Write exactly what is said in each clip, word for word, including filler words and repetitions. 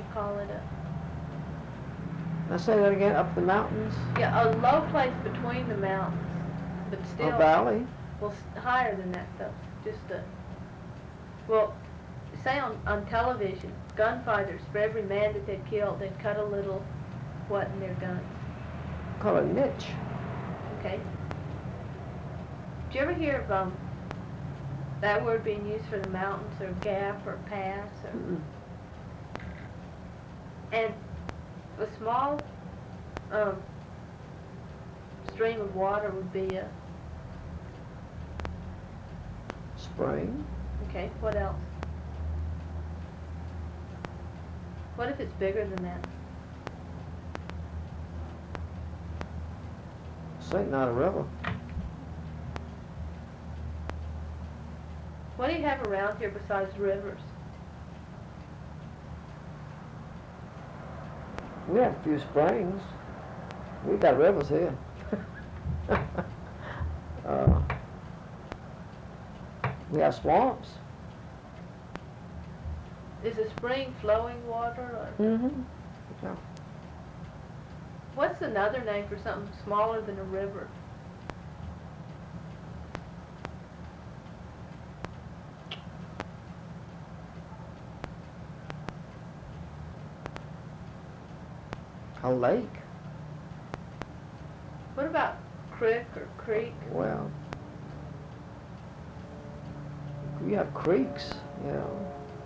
call it a... I say that again, up the mountains? Yeah, a low place between the mountains, but still... A valley? Well, higher than that, though. Just a... Well, say on, on television, gunfighters, for every man that they'd killed, they'd cut a little what in their guns. Call it a niche. Okay. Did you ever hear of um, that word being used for the mountains, or gap, or pass, or... Mm-mm. And a small um, stream of water would be a... Spring. Okay, what else? What if it's bigger than that? Say not a river. What do you have around here besides rivers? We have a few springs. We got rivers here. uh, we have swamps. Is a spring flowing water, or Mm-hmm. Yeah. what's another name for something smaller than a river? A lake. What about creek or creek? Well, we have creeks, you know.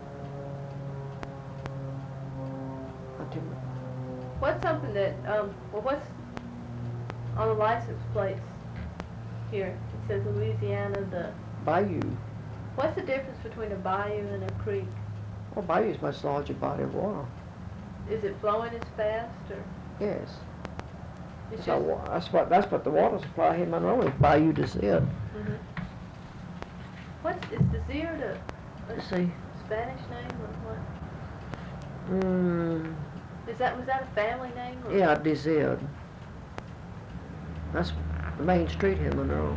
Not too much. What's something that, um, well, what's on the license plates here? It says Louisiana, the, Bayou. what's the difference between a bayou and a creek? Well, bayou is much larger body of water. Is it flowing as fast, or Yes. it's That's, how just... wa- that's what that's what the water supply here in Monroe is. Bayou Desert. Mhm. What's, is Desert a, a Let's see. Spanish name, or what? Mm, Is that, was that a family name, or? yeah, Desert. That's the main street here in Monroe.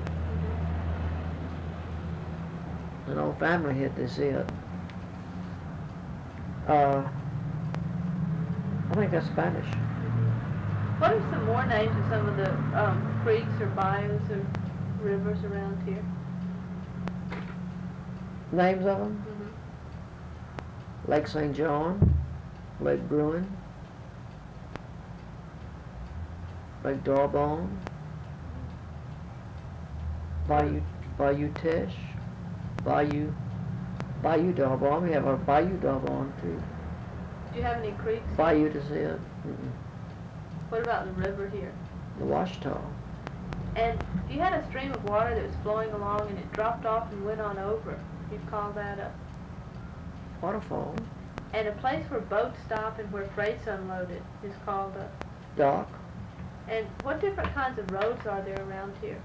Mhm. An old family here, Desert. Uh, I think that's Spanish. What are some more names of some of the um, creeks or bayous or rivers around here? Names of them? Mm-hmm. Lake Saint John, Lake Bruin, Lake Darbon, Bayou, Bayou Teche, Bayou, Bayou Darbon. We have our Bayou Darbon too. Do you have any creeks? Bayou Desert, mm-mm. What about the river here? The Washita. And if you had a stream of water that was flowing along and it dropped off and went on over, you'd call that a... Waterfall. And a place where boats stop and where freight's unloaded is called a... Dock. And what different kinds of roads are there around here?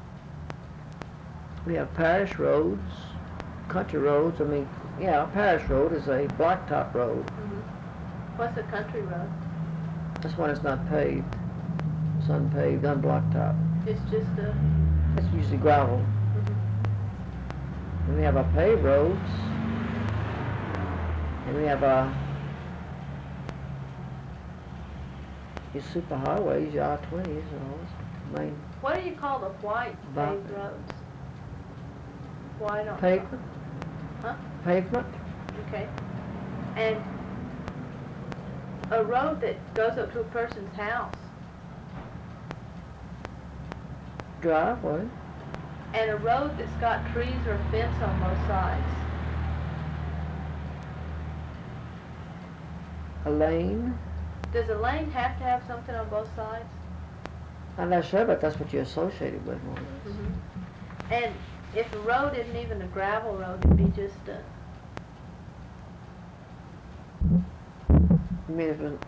We have parish roads, country roads. I mean, yeah, a parish road is a blacktop road. Mm-hmm. What's a country road? That's when it's not paved. It's unpaved, unblacktop. It's just a... It's usually gravel. Mm-hmm. And we have our paved roads. And we have our your super highways, your I twenties, and all this main What do you call the white Ba- paved roads? White on... pavement. Huh? Pavement. Okay. And a road that goes up to a person's house, Driveway. and a road that's got trees or a fence on both sides. A lane. Does a lane have to have something on both sides? I'm not sure, but that's what you associate it with more or less. Mm-hmm. And if a road isn't even a gravel road, it'd be just a... I mean, if it was